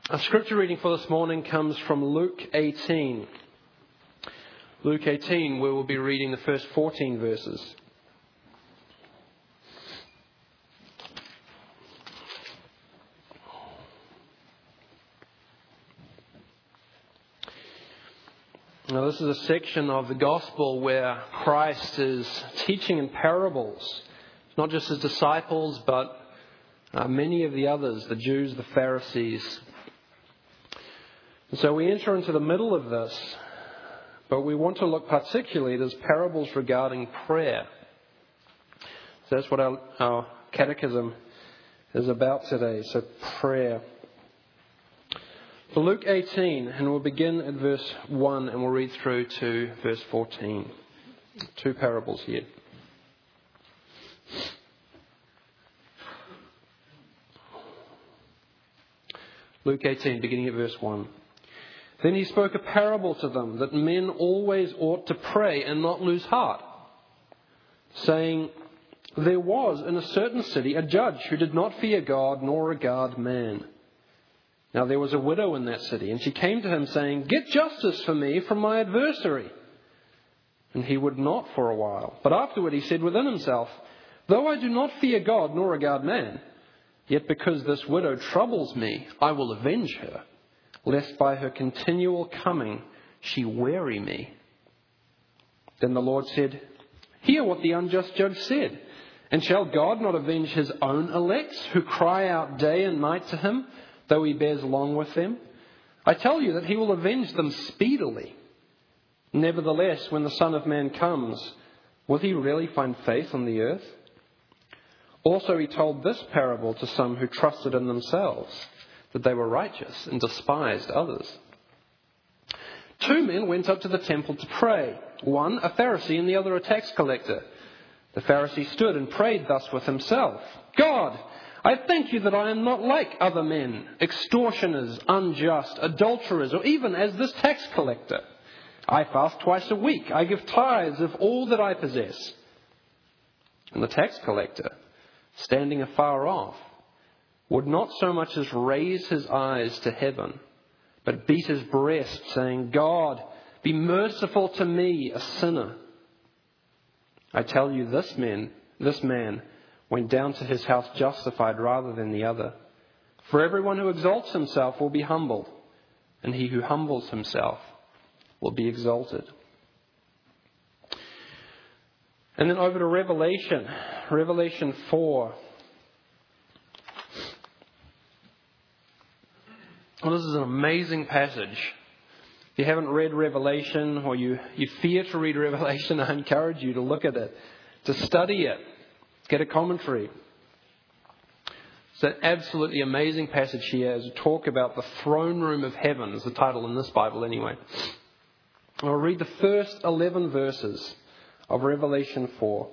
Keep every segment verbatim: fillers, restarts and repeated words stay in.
Our scripture reading for this morning comes from Luke eighteen. Luke eighteen, where we'll be reading the first fourteen verses. Now, this is a section of the gospel where Christ is teaching in parables, not just his disciples, but uh, many of the others, the Jews, the Pharisees. And so we enter into the middle of this, but we want to look particularly at his parables regarding prayer. So that's what our, our catechism is about today, so prayer. So Luke eighteen, and we'll begin at verse one and we'll read through to verse fourteen. Two parables here. Luke eighteen, beginning at verse one. Then he spoke a parable to them that men always ought to pray and not lose heart, saying, there was in a certain city a judge who did not fear God nor regard man. Now there was a widow in that city, and she came to him saying, get justice for me from my adversary. And he would not for a while. But afterward he said within himself, though I do not fear God nor regard man, yet because this widow troubles me, I will avenge her, lest by her continual coming she weary me. Then the Lord said, hear what the unjust judge said. And shall God not avenge his own elect, who cry out day and night to him, though he bears long with them? I tell you that he will avenge them speedily. Nevertheless, when the Son of Man comes, will he really find faith on the earth? Also he told this parable to some who trusted in themselves that they were righteous and despised others. Two men went up to the temple to pray, one a Pharisee and the other a tax collector. The Pharisee stood and prayed thus with himself, God, I thank you that I am not like other men, extortioners, unjust, adulterers, or even as this tax collector. I fast twice a week. I give tithes of all that I possess. And the tax collector, standing afar off, would not so much as raise his eyes to heaven, but beat his breast, saying, God, be merciful to me, a sinner. I tell you, this man, this man went down to his house justified rather than the other. For everyone who exalts himself will be humbled, and he who humbles himself will be exalted. And then over to Revelation, Revelation four. Well, this is an amazing passage. If you haven't read Revelation, or you, you fear to read Revelation, I encourage you to look at it, to study it, get a commentary. It's an absolutely amazing passage here as we talk about the throne room of heaven, is the title in this Bible anyway. I'll read the first eleven verses of Revelation four.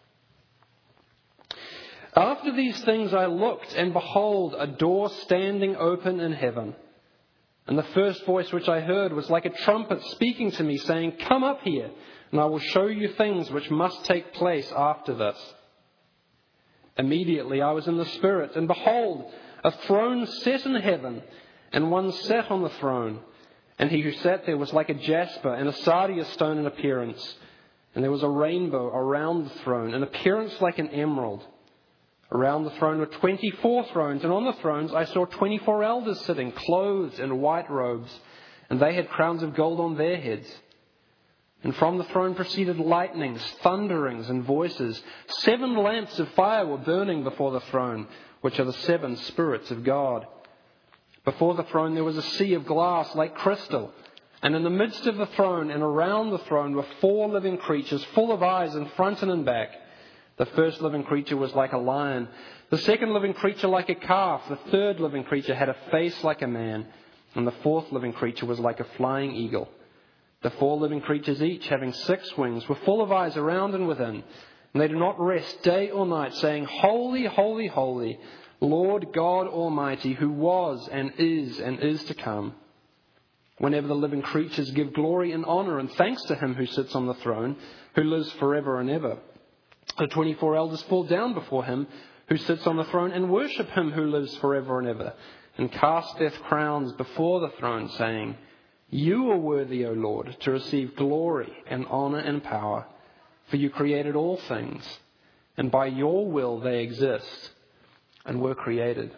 After these things I looked, and behold, a door standing open in heaven. And the first voice which I heard was like a trumpet speaking to me, saying, come up here, and I will show you things which must take place after this. Immediately I was in the Spirit, and behold, a throne set in heaven, and one sat on the throne. And he who sat there was like a jasper and a sardius stone in appearance. And there was a rainbow around the throne, an appearance like an emerald. Around the throne were twenty-four thrones, and on the thrones I saw twenty-four elders sitting, clothed in white robes, and they had crowns of gold on their heads. And from the throne proceeded lightnings, thunderings, and voices. Seven lamps of fire were burning before the throne, which are the seven spirits of God. Before the throne there was a sea of glass like crystal, and in the midst of the throne and around the throne were four living creatures, full of eyes in front and in back. The first living creature was like a lion, the second living creature like a calf, the third living creature had a face like a man, and the fourth living creature was like a flying eagle. The four living creatures, each having six wings, were full of eyes around and within, and they do not rest day or night, saying, Holy, holy, holy, Lord God Almighty, who was and is and is to come. Whenever the living creatures give glory and honour and thanks to him who sits on the throne, who lives forever and ever. The twenty-four elders fall down before him who sits on the throne and worship him who lives forever and ever, and casteth crowns before the throne, saying, You are worthy, O Lord, to receive glory and honour and power, for you created all things, and by your will they exist and were created.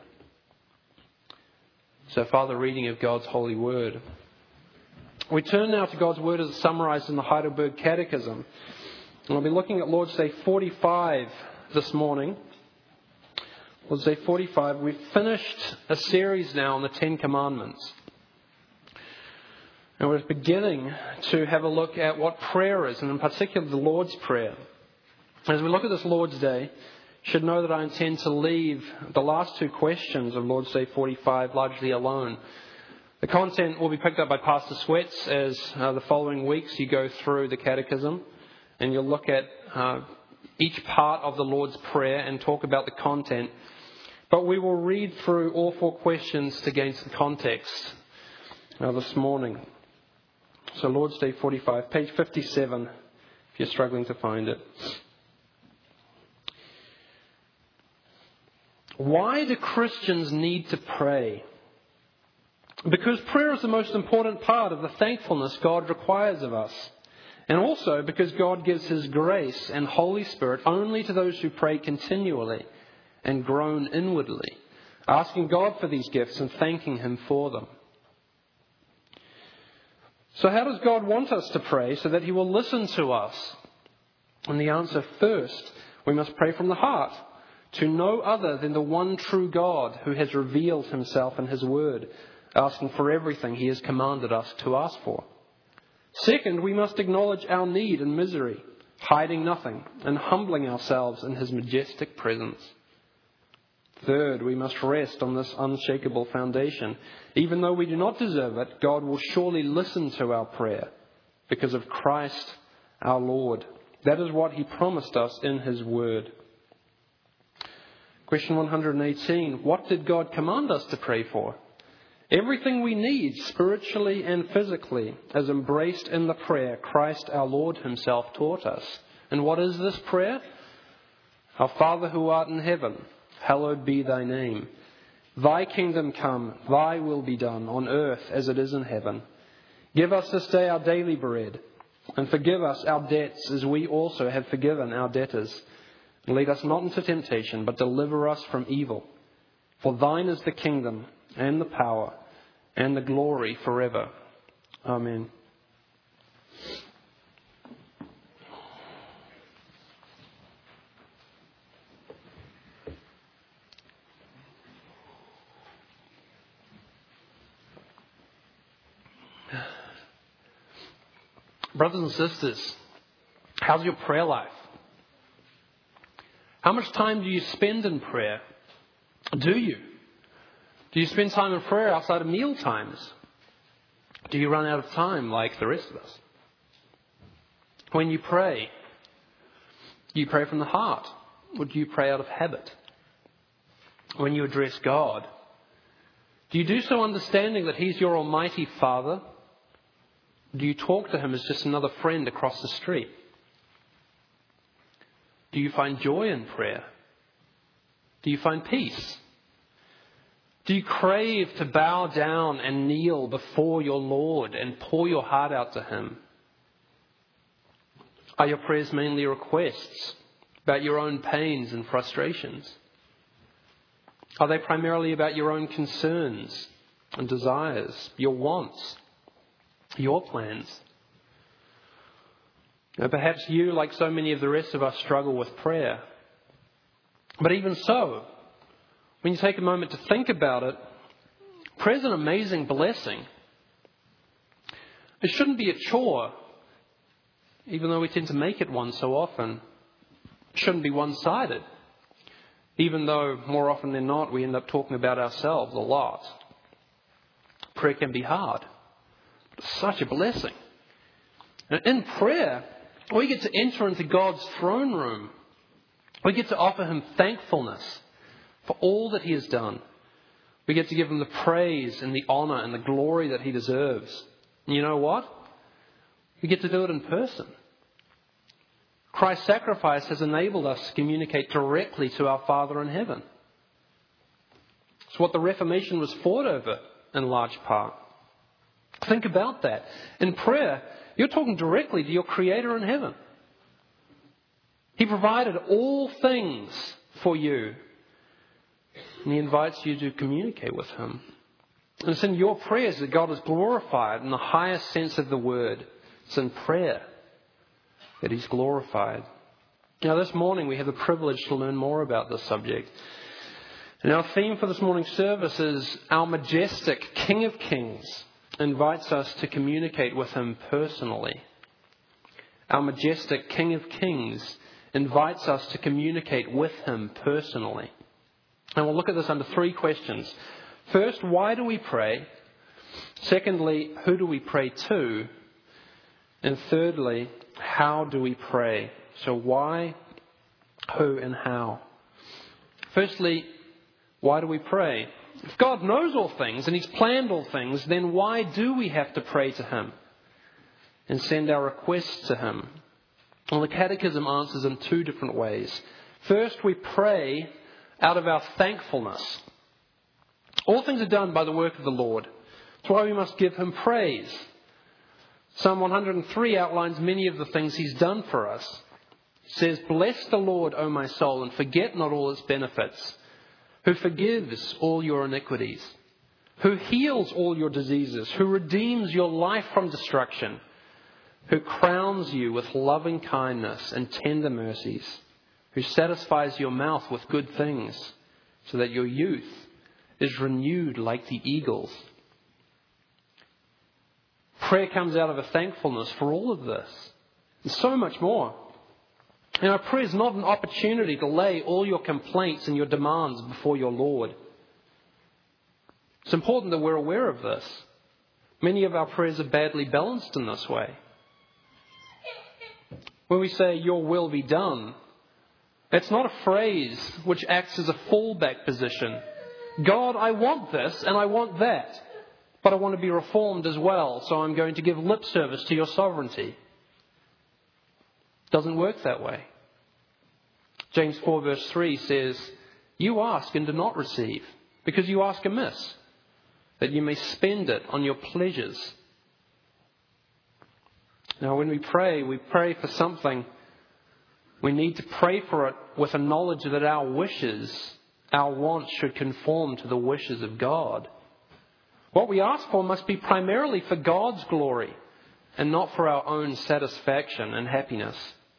So far, the reading of God's holy word. We turn now to God's word as summarised in the Heidelberg Catechism. And I'll be looking at Lord's Day forty-five this morning. Lord's Day forty-five. We've finished a series now on the Ten Commandments. And we're beginning to have a look at what prayer is, and in particular the Lord's Prayer. As we look at this Lord's Day, you should know that I intend to leave the last two questions of Lord's Day forty-five largely alone. The content will be picked up by Pastor Sweats as uh, the following weeks you go through the Catechism, and you'll look at uh, each part of the Lord's Prayer and talk about the content. But we will read through all four questions to gain some context uh, this morning. So Lord's Day forty-five, page fifty-seven, if you're struggling to find it. Why do Christians need to pray? Because prayer is the most important part of the thankfulness God requires of us. And also because God gives His grace and Holy Spirit only to those who pray continually and groan inwardly, asking God for these gifts and thanking Him for them. So how does God want us to pray so that He will listen to us? And the answer, first, we must pray from the heart to no other than the one true God who has revealed Himself in His Word, asking for everything He has commanded us to ask for. Second, we must acknowledge our need and misery, hiding nothing and humbling ourselves in His majestic presence. Third, we must rest on this unshakable foundation. Even though we do not deserve it, God will surely listen to our prayer because of Christ our Lord. That is what He promised us in His Word. Question one hundred eighteen. What did God command us to pray for? Everything we need, spiritually and physically, is embraced in the prayer Christ our Lord Himself taught us. And what is this prayer? Our Father who art in heaven, hallowed be Thy name. Thy kingdom come, Thy will be done on earth as it is in heaven. Give us this day our daily bread, and forgive us our debts as we also have forgiven our debtors. And lead us not into temptation, but deliver us from evil. For Thine is the kingdom and the power and the glory forever. Amen. Brothers and sisters, how's your prayer life? How much time do you spend in prayer? Do you? Do you spend time in prayer outside of meal times? Do you run out of time like the rest of us? When you pray, do you pray from the heart, or do you pray out of habit? When you address God, do you do so understanding that He's your Almighty Father? Do you talk to Him as just another friend across the street? Do you find joy in prayer? Do you find peace? Do you crave to bow down and kneel before your Lord and pour your heart out to Him? Are your prayers mainly requests about your own pains and frustrations? Are they primarily about your own concerns and desires, your wants, your plans? Now, perhaps you, like so many of the rest of us, struggle with prayer. But even so, when you take a moment to think about it, prayer is an amazing blessing. It shouldn't be a chore, even though we tend to make it one so often. It shouldn't be one-sided, even though more often than not we end up talking about ourselves a lot. Prayer can be hard, but it's such a blessing. And in prayer, we get to enter into God's throne room. We get to offer Him thankfulness for all that He has done. We get to give Him the praise and the honour and the glory that He deserves. And you know what? We get to do it in person. Christ's sacrifice has enabled us to communicate directly to our Father in heaven. It's what the Reformation was fought over in large part. Think about that. In prayer, you're talking directly to your Creator in heaven. He provided all things for you. And He invites you to communicate with Him. And it's in your prayers that God is glorified in the highest sense of the word. It's in prayer that He's glorified. Now this morning we have the privilege to learn more about this subject. And our theme for this morning's service is our majestic King of Kings invites us to communicate with Him personally. Our majestic King of Kings invites us to communicate with Him personally. And we'll look at this under three questions. First, why do we pray? Secondly, who do we pray to? And thirdly, how do we pray? So why, who, and how? Firstly, why do we pray? If God knows all things and He's planned all things, then why do we have to pray to Him and send our requests to Him? Well, the Catechism answers in two different ways. First, we pray out of our thankfulness. All things are done by the work of the Lord. That's why we must give Him praise. Psalm one hundred three outlines many of the things He's done for us. It says, "Bless the Lord, O my soul, and forget not all its benefits, who forgives all your iniquities, who heals all your diseases, who redeems your life from destruction, who crowns you with loving kindness and tender mercies, who satisfies your mouth with good things, so that your youth is renewed like the eagles." Prayer comes out of a thankfulness for all of this, and so much more. You know, prayer is not an opportunity to lay all your complaints and your demands before your Lord. It's important that we're aware of this. Many of our prayers are badly balanced in this way. When we say, "Your will be done," it's not a phrase which acts as a fallback position. God, I want this and I want that, but I want to be reformed as well, so I'm going to give lip service to your sovereignty. It doesn't work that way. James four verse three says, "You ask and do not receive, because you ask amiss, that you may spend it on your pleasures." Now, when we pray, we pray for something. We need to pray for it with a knowledge that our wishes, our wants should conform to the wishes of God. What we ask for must be primarily for God's glory and not for our own satisfaction and happiness.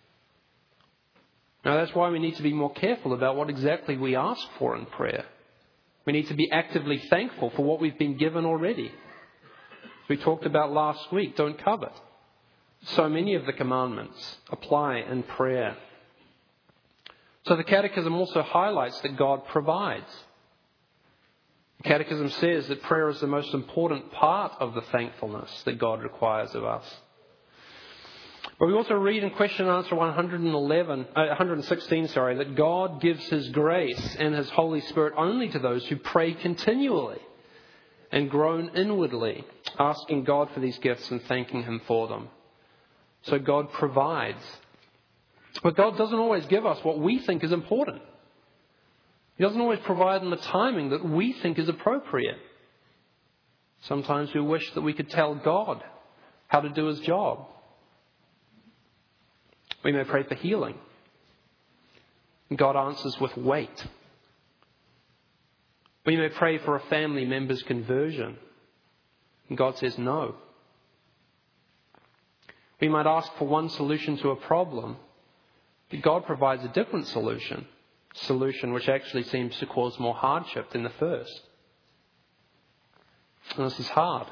Now, that's why we need to be more careful about what exactly we ask for in prayer. We need to be actively thankful for what we've been given already. As we talked about last week, don't covet. So many of the commandments apply in prayer. So the Catechism also highlights that God provides. The Catechism says that prayer is the most important part of the thankfulness that God requires of us. But we also read in question and answer one hundred eleven, uh, one hundred sixteen, sorry, that God gives His grace and His Holy Spirit only to those who pray continually and groan inwardly, asking God for these gifts and thanking Him for them. So God provides. But God doesn't always give us what we think is important. He doesn't always provide in the timing that we think is appropriate. Sometimes we wish that we could tell God how to do His job. We may pray for healing. And God answers with wait. We may pray for a family member's conversion. And God says no. We might ask for one solution to a problem, but God provides a different solution. Solution which actually seems to cause more hardship than the first. And this is hard.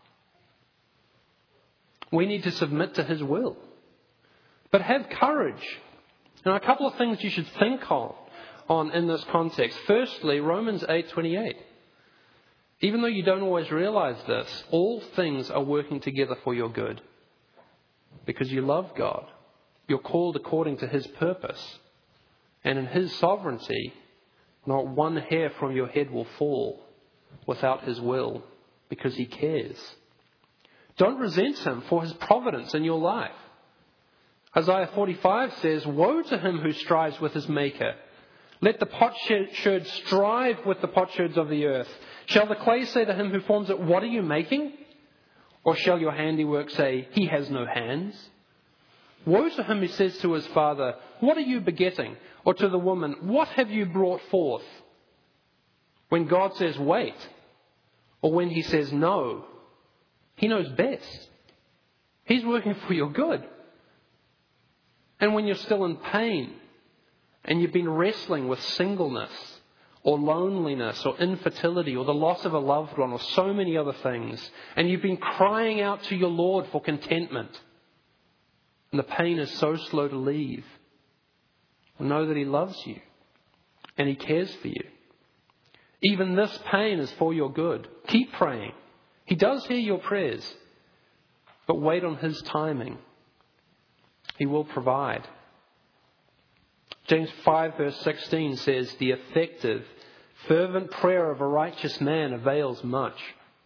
We need to submit to His will. But have courage. Now, a couple of things you should think on, on in this context. Firstly, Romans eight twenty-eight. Even though you don't always realize this, all things are working together for your good. Because you love God. You're called according to His purpose. And in His sovereignty, not one hair from your head will fall without His will, because He cares. Don't resent Him for His providence in your life. Isaiah forty-five says, "Woe to him who strives with his Maker. Let the potsherd strive with the potsherds of the earth. Shall the clay say to him who forms it, what are you making? Or shall your handiwork say, he has no hands? Woe to him who says to his father, what are you begetting? Or to the woman, what have you brought forth? When God says wait, or when he says no, he knows best. He's working for your good. And when you're still in pain, and you've been wrestling with singleness, or loneliness, or infertility, or the loss of a loved one, or so many other things, and you've been crying out to your Lord for contentment, and the pain is so slow to leave, know that he loves you, and he cares for you. Even this pain is for your good. Keep praying. He does hear your prayers, but wait on his timing. He will provide. James five verse sixteen says, the effective, fervent prayer of a righteous man avails much.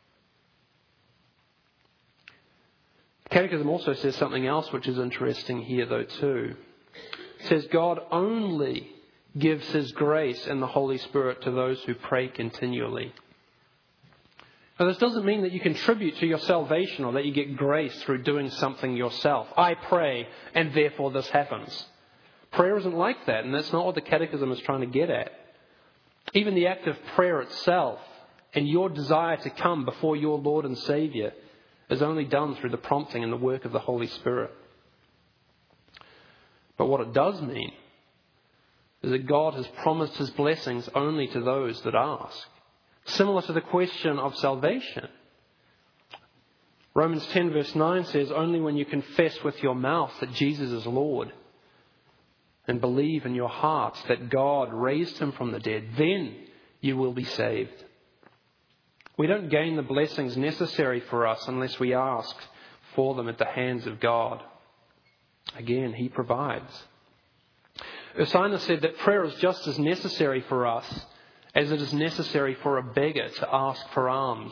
The Catechism also says something else which is interesting here though too. It says God only gives his grace and the Holy Spirit to those who pray continually. Now this doesn't mean that you contribute to your salvation or that you get grace through doing something yourself. I pray and therefore this happens. Prayer isn't like that, and that's not what the Catechism is trying to get at. Even the act of prayer itself and your desire to come before your Lord and Saviour is only done through the prompting and the work of the Holy Spirit. But what it does mean is that God has promised his blessings only to those that ask. Similar to the question of salvation. Romans ten verse nine says, only when you confess with your mouth that Jesus is Lord and believe in your heart that God raised him from the dead, then you will be saved. We don't gain the blessings necessary for us unless we ask for them at the hands of God. Again, he provides. Ursinus said that prayer is just as necessary for us as it is necessary for a beggar to ask for alms.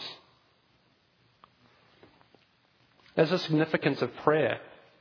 There's the significance of prayer.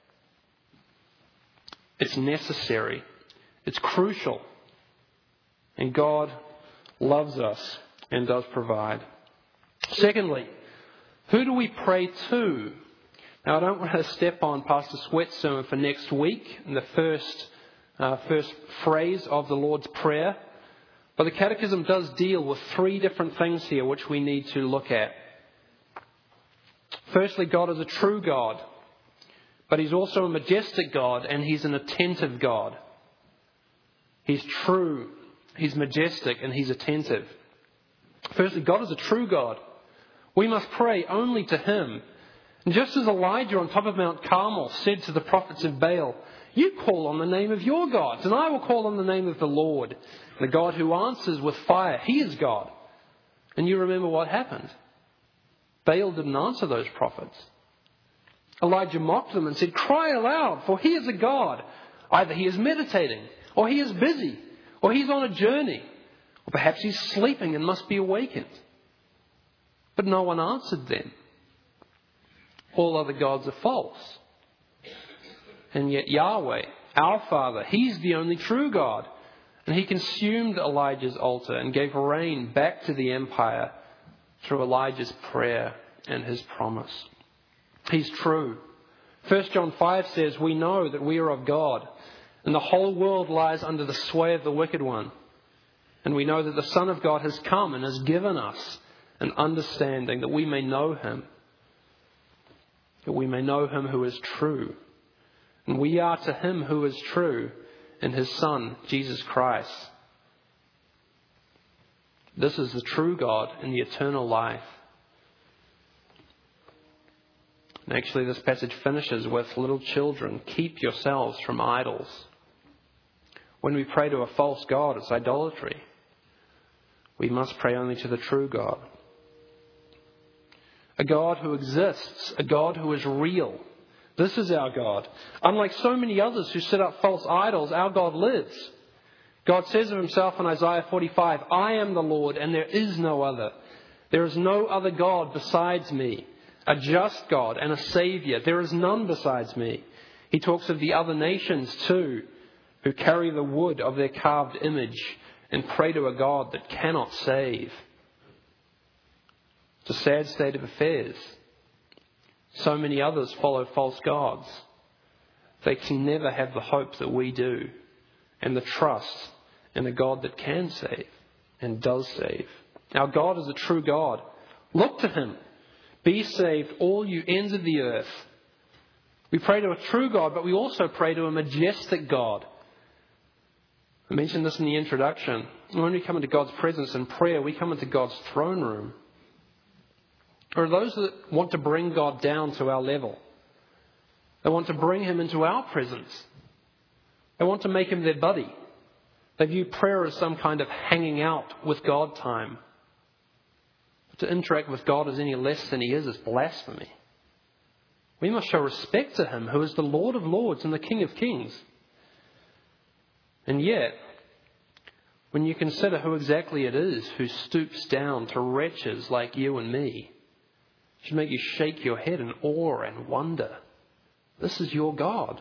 It's necessary. It's crucial. And God loves us and does provide. Secondly, who do we pray to? Now, I don't want to step on Pastor Sweat's sermon for next week, in the first, uh, first phrase of the Lord's Prayer. But the Catechism does deal with three different things here which we need to look at. Firstly, God is a true God. But he's also a majestic God and he's an attentive God. He's true, he's majestic, and he's attentive. Firstly, God is a true God. We must pray only to him. And just as Elijah on top of Mount Carmel said to the prophets of Baal, you call on the name of your gods, and I will call on the name of the Lord, the God who answers with fire. He is God. And you remember what happened. Baal didn't answer those prophets. Elijah mocked them and said, cry aloud, for he is a God. Either he is meditating, or he is busy, or he's on a journey, or perhaps he's sleeping and must be awakened. But no one answered them. All other gods are false. And yet Yahweh, our Father, he's the only true God. And he consumed Elijah's altar and gave rain back to the empire through Elijah's prayer and his promise. He's true. First John five says, we know that we are of God, and the whole world lies under the sway of the wicked one. And we know that the Son of God has come and has given us an understanding that we may know him, that we may know him who is true. And we are to him who is true in his Son, Jesus Christ. This is the true God and the eternal life. And actually this passage finishes with, little children, keep yourselves from idols. When we pray to a false god, it's idolatry. We must pray only to the true God. A God who exists, a God who is real. This is our God. Unlike so many others who set up false idols, our God lives. God says of himself in Isaiah forty-five, I am the Lord and there is no other. There is no other God besides me. A just God and a Saviour. There is none besides me. He talks of the other nations too, who carry the wood of their carved image, and pray to a God that cannot save. It's a sad state of affairs. So many others follow false gods. They can never have the hope that we do and the trust in a God that can save and does save. Our God is a true God. Look to him. Be saved, all you ends of the earth. We pray to a true God, but we also pray to a majestic God. I mentioned this in the introduction. When we come into God's presence in prayer, we come into God's throne room. There are those that want to bring God down to our level. They want to bring him into our presence. They want to make him their buddy. They view prayer as some kind of hanging out with God time. To interact with God as any less than he is is blasphemy. We must show respect to him who is the Lord of Lords and the King of Kings. And yet, when you consider who exactly it is who stoops down to wretches like you and me, it should make you shake your head in awe and wonder. This is your God.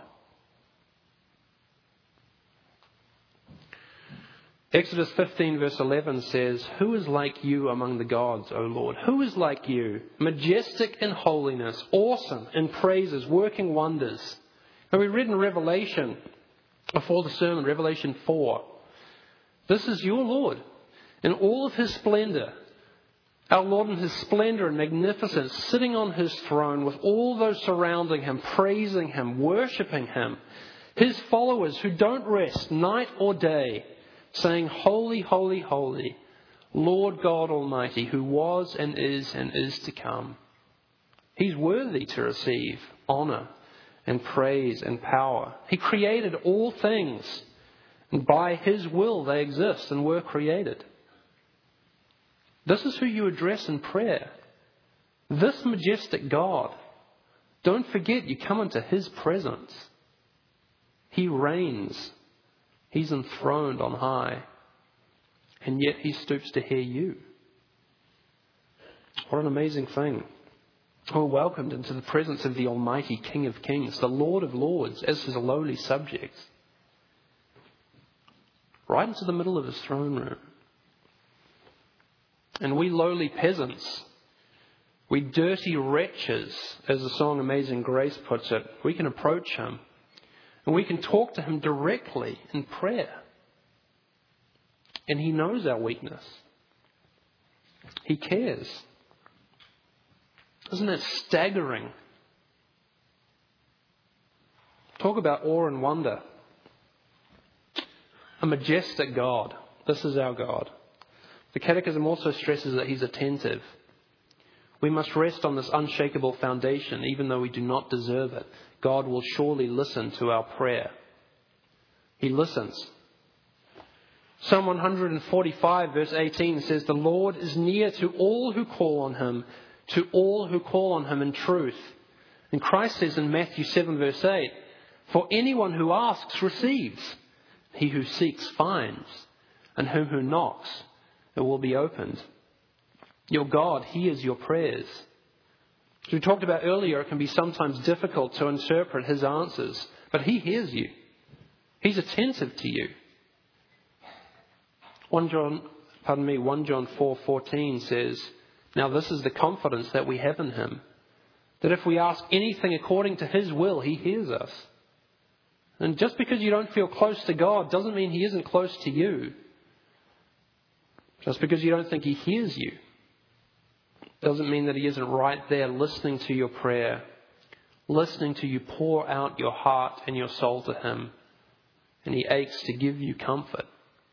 Exodus fifteen verse eleven says, "Who is like you among the gods, O Lord? Who is like you? Majestic in holiness, awesome in praises, working wonders." And we read in Revelation, before the sermon, Revelation four, this is your Lord in all of his splendour. Our Lord in his splendour and magnificence, sitting on his throne with all those surrounding him, praising him, worshipping him. His followers who don't rest night or day, saying, "Holy, holy, holy, Lord God Almighty, who was and is and is to come." He's worthy to receive honour and praise and power. He created all things, and by his will they exist and were created. This is who you address in prayer. This majestic God. Don't forget you come into his presence. He reigns. He's enthroned on high. And yet he stoops to hear you. What an amazing thing. We're welcomed into the presence of the Almighty King of Kings, the Lord of Lords, as his lowly subjects. Right into the middle of his throne room. And we lowly peasants, we dirty wretches, as the song Amazing Grace puts it, we can approach him. And we can talk to him directly in prayer. And he knows our weakness. He cares. Isn't that staggering? Talk about awe and wonder. A majestic God. This is our God. The Catechism also stresses that he's attentive. We must rest on this unshakable foundation, even though we do not deserve it. God will surely listen to our prayer. He listens. Psalm one forty-five verse eighteen says, "The Lord is near to all who call on him, to all who call on him in truth." And Christ says in Matthew seven verse eight, "For anyone who asks receives. He who seeks finds. And him who knocks, it will be opened." Your God hears your prayers. As we talked about earlier, it can be sometimes difficult to interpret his answers, but he hears you. He's attentive to you. First John, pardon me, First John four fourteen says, "Now this is the confidence that we have in him, that if we ask anything according to his will, he hears us." And just because you don't feel close to God doesn't mean he isn't close to you. Just because you don't think he hears you doesn't mean that he isn't right there listening to your prayer, listening to you pour out your heart and your soul to him, and he aches to give you comfort.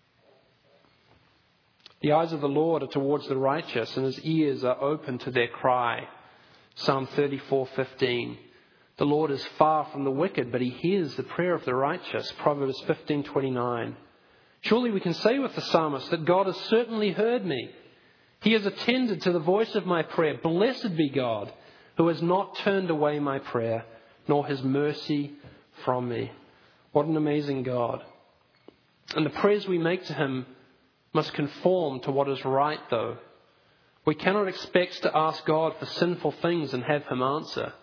The eyes of the Lord are towards the righteous, and his ears are open to their cry. Psalm thirty-four fifteen. The Lord is far from the wicked, but he hears the prayer of the righteous. Proverbs fifteen twenty-nine. Surely we can say with the psalmist that God has certainly heard me. He has attended to the voice of my prayer. Blessed be God, who has not turned away my prayer, nor his mercy from me. What an amazing God. And the prayers we make to him must conform to what is right, though. We cannot expect to ask God for sinful things and have him answer.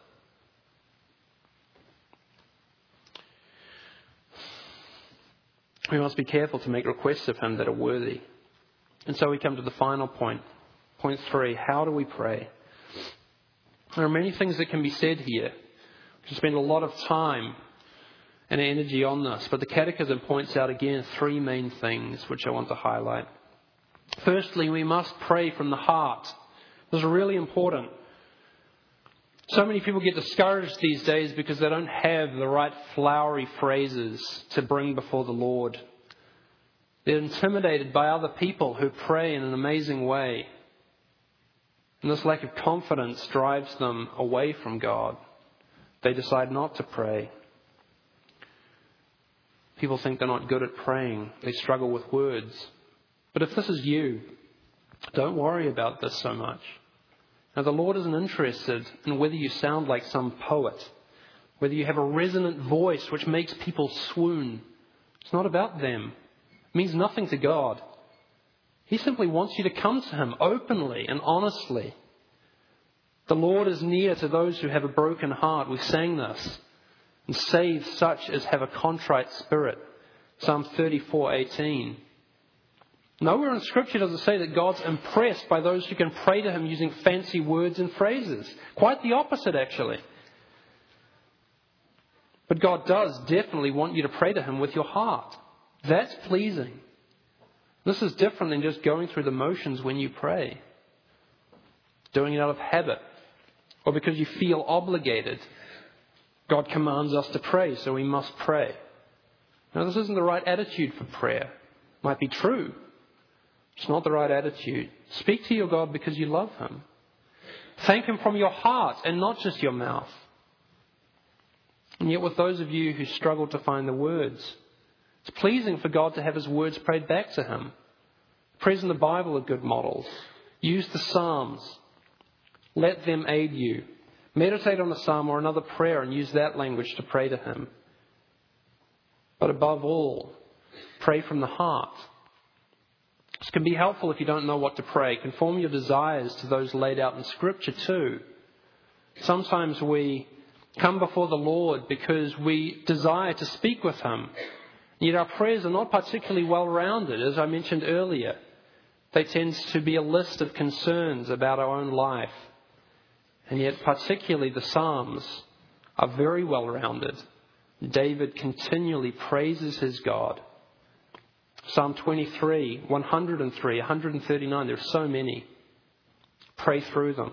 We must be careful to make requests of him that are worthy. And so we come to the final point. Point three, how do we pray? There are many things that can be said here. We can spend a lot of time and energy on this, but the Catechism points out again three main things which I want to highlight. Firstly, we must pray from the heart. This is really important. So many people get discouraged these days because they don't have the right flowery phrases to bring before the Lord. They're intimidated by other people who pray in an amazing way. And this lack of confidence drives them away from God. They decide not to pray. People think they're not good at praying. They struggle with words. But if this is you, don't worry about this so much. Now, the Lord isn't interested in whether you sound like some poet, whether you have a resonant voice which makes people swoon. It's not about them. It means nothing to God. He simply wants you to come to him openly and honestly. The Lord is near to those who have a broken heart. We sang this. And save such as have a contrite spirit. Psalm thirty-four eighteen. Nowhere in Scripture does it say that God's impressed by those who can pray to him using fancy words and phrases. Quite the opposite, actually. But God does definitely want you to pray to him with your heart. That's pleasing. This is different than just going through the motions when you pray. Doing it out of habit or because you feel obligated. God commands us to pray, so we must pray. Now, this isn't the right attitude for prayer. It might be true. It's not the right attitude. Speak to your God because you love him. Thank him from your heart and not just your mouth. And yet with those of you who struggle to find the words, it's pleasing for God to have his words prayed back to him. Prayers in the Bible are good models. Use the Psalms. Let them aid you. Meditate on a psalm or another prayer and use that language to pray to him. But above all, pray from the heart. This can be helpful if you don't know what to pray. Conform your desires to those laid out in Scripture too. Sometimes we come before the Lord because we desire to speak with him. Yet our prayers are not particularly well-rounded, as I mentioned earlier. They tend to be a list of concerns about our own life. And yet particularly the Psalms are very well-rounded. David continually praises his God. Psalm twenty-three, one hundred three, one hundred thirty-nine, there are so many. Pray through them.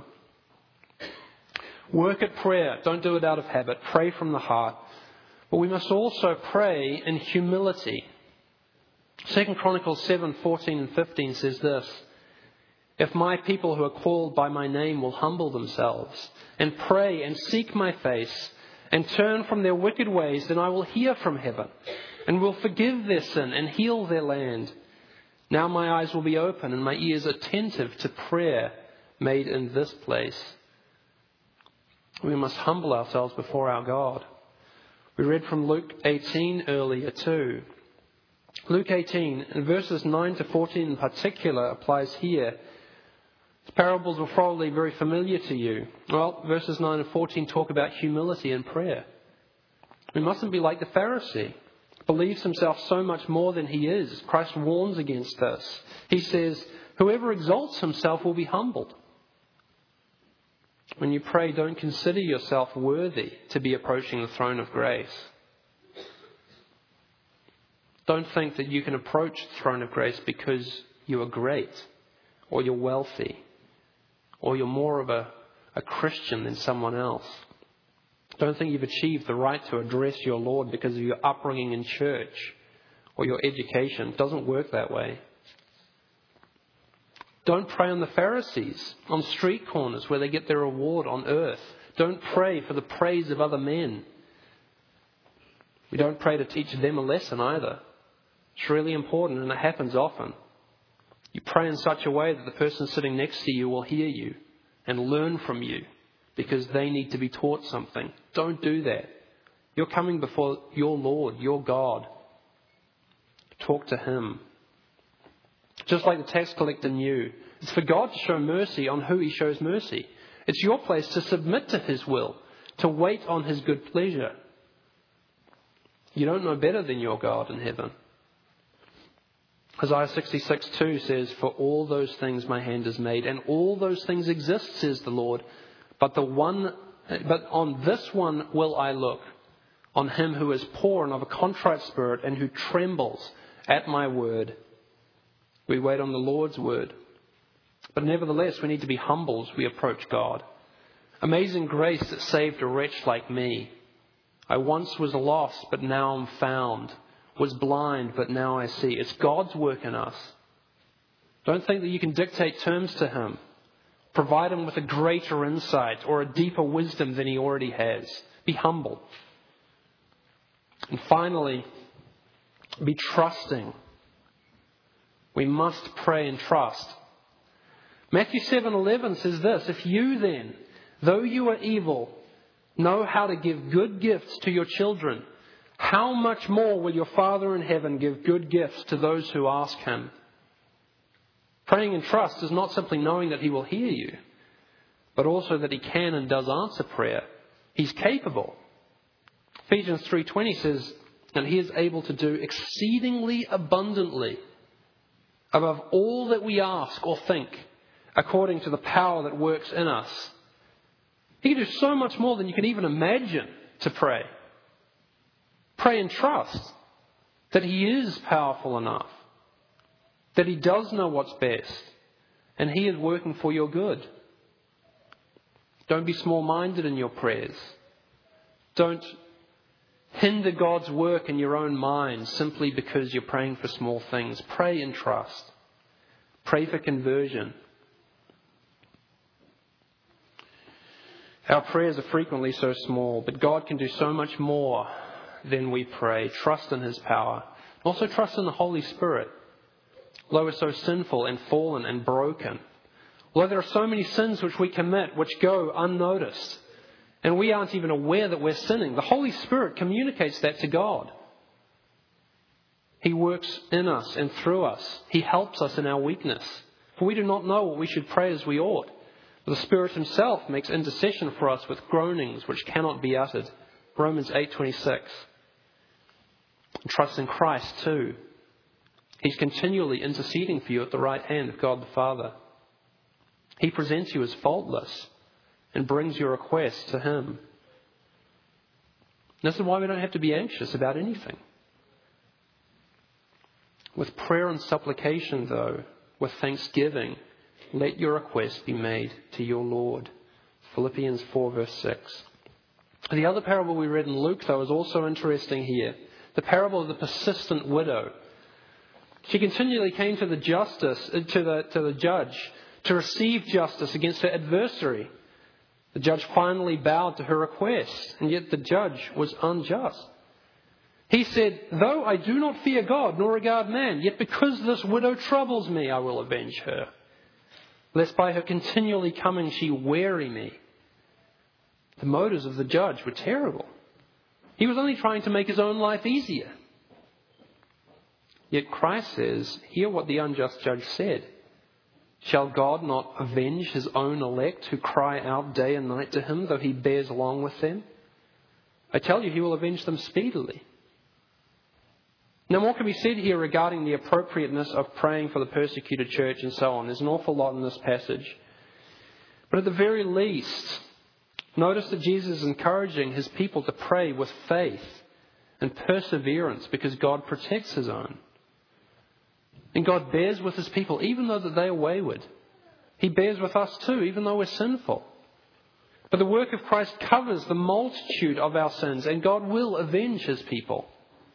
Work at prayer. Don't do it out of habit. Pray from the heart. But we must also pray in humility. Second Chronicles seven, fourteen and fifteen says this. If my people who are called by my name will humble themselves and pray and seek my face and turn from their wicked ways, then I will hear from heaven and will forgive their sin and heal their land. Now my eyes will be open and my ears attentive to prayer made in this place. We must humble ourselves before our God. We read from Luke eighteen earlier too. Luke eighteen, and verses nine to fourteen in particular, applies here. The parables are probably very familiar to you. Well, verses nine and fourteen talk about humility and prayer. We mustn't be like the Pharisee. Believes himself so much more than he is. Christ warns against this. He says, whoever exalts himself will be humbled. When you pray, don't consider yourself worthy to be approaching the throne of grace. Don't think that you can approach the throne of grace because you are great, or you're wealthy, or you're more of a, a Christian than someone else. Don't think you've achieved the right to address your Lord because of your upbringing in church or your education. It doesn't work that way. Don't pray on the Pharisees, on street corners where they get their reward on earth. Don't pray for the praise of other men. We don't pray to teach them a lesson either. It's really important, and it happens often. You pray in such a way that the person sitting next to you will hear you and learn from you because they need to be taught something. Don't do that. You're coming before your Lord, your God. Talk to him. Just like the tax collector knew, it's for God to show mercy on who he shows mercy. It's your place to submit to his will, to wait on his good pleasure. You don't know better than your God in heaven. Isaiah sixty-six two says, "For all those things my hand has made, and all those things exist, says the Lord. But the one, but on this one will I look, on him who is poor and of a contrite spirit, and who trembles at my word." We wait on the Lord's word. But nevertheless, we need to be humble as we approach God. Amazing grace that saved a wretch like me. I once was lost, but now I'm found. Was blind, but now I see. It's God's work in us. Don't think that you can dictate terms to him. Provide him with a greater insight or a deeper wisdom than he already has. Be humble. And finally, be trusting. We must pray and trust. Matthew seven eleven says this, "If you then, though you are evil, know how to give good gifts to your children, how much more will your Father in heaven give good gifts to those who ask him?" Praying in trust is not simply knowing that he will hear you, but also that he can and does answer prayer. He's capable. Ephesians three twenty says, "And he is able to do exceedingly abundantly above all that we ask or think, according to the power that works in us." He can do so much more than you can even imagine to pray. Pray and trust that he is powerful enough, that he does know what's best, and he is working for your good. Don't be small-minded in your prayers. Don't hinder God's work in your own mind simply because you're praying for small things. Pray and trust. Pray for conversion. Our prayers are frequently so small, but God can do so much more than we pray. Trust in his power. Also trust in the Holy Spirit. Although we're so sinful and fallen and broken, although there are so many sins which we commit which go unnoticed, and we aren't even aware that we're sinning, the Holy Spirit communicates that to God. He works in us and through us. He helps us in our weakness. For we do not know what we should pray as we ought. The Spirit himself makes intercession for us with groanings which cannot be uttered. Romans eight twenty-six. Trust in Christ too. He's continually interceding for you at the right hand of God the Father. He presents you as faultless and brings your requests to him. This is why we don't have to be anxious about anything. With prayer and supplication, though, with thanksgiving, let your requests be made to your Lord. Philippians four verse six. The other parable we read in Luke, though, is also interesting here. The parable of the persistent widow. She continually came to the justice, to the, to the judge, to receive justice against her adversary. The judge finally bowed to her request, and yet the judge was unjust. He said, "Though I do not fear God nor regard man, yet because this widow troubles me, I will avenge her, lest by her continually coming she weary me." The motives of the judge were terrible. He was only trying to make his own life easier. Yet Christ says, hear what the unjust judge said. "Shall God not avenge his own elect who cry out day and night to him, though he bears along with them? I tell you, he will avenge them speedily." Now, more can be said here regarding the appropriateness of praying for the persecuted church and so on. There's an awful lot in this passage. But at the very least, notice that Jesus is encouraging his people to pray with faith and perseverance because God protects his own. And God bears with his people even though that they are wayward. He bears with us too, even though we're sinful. But the work of Christ covers the multitude of our sins, and God will avenge his people.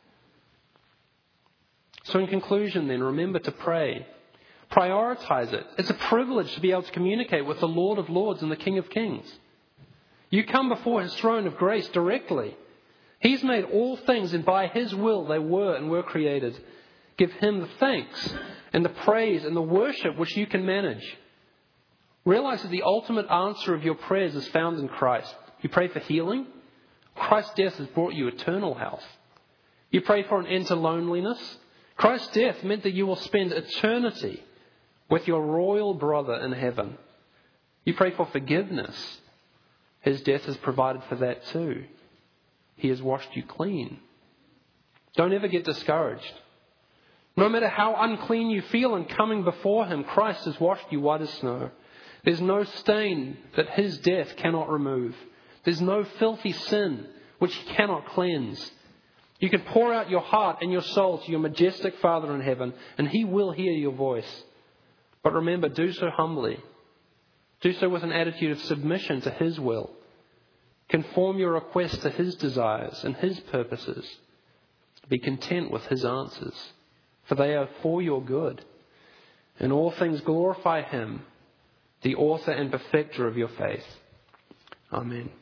So in conclusion then, remember to pray. Prioritize it. It's a privilege to be able to communicate with the Lord of Lords and the King of Kings. You come before his throne of grace directly. He's made all things, and by his will they were and were created. Give him the thanks and the praise and the worship which you can manage. Realize that the ultimate answer of your prayers is found in Christ. You pray for healing. Christ's death has brought you eternal health. You pray for an end to loneliness. Christ's death meant that you will spend eternity with your royal brother in heaven. You pray for forgiveness. His death has provided for that too. He has washed you clean. Don't ever get discouraged. No matter how unclean you feel in coming before Him, Christ has washed you white as snow. There's no stain that His death cannot remove. There's no filthy sin which He cannot cleanse. You can pour out your heart and your soul to your majestic Father in heaven, and He will hear your voice. But remember, do so humbly. Do so with an attitude of submission to His will. Conform your request to His desires and His purposes. Be content with His answers, for they are for your good. In all things glorify Him, the author and perfecter of your faith. Amen.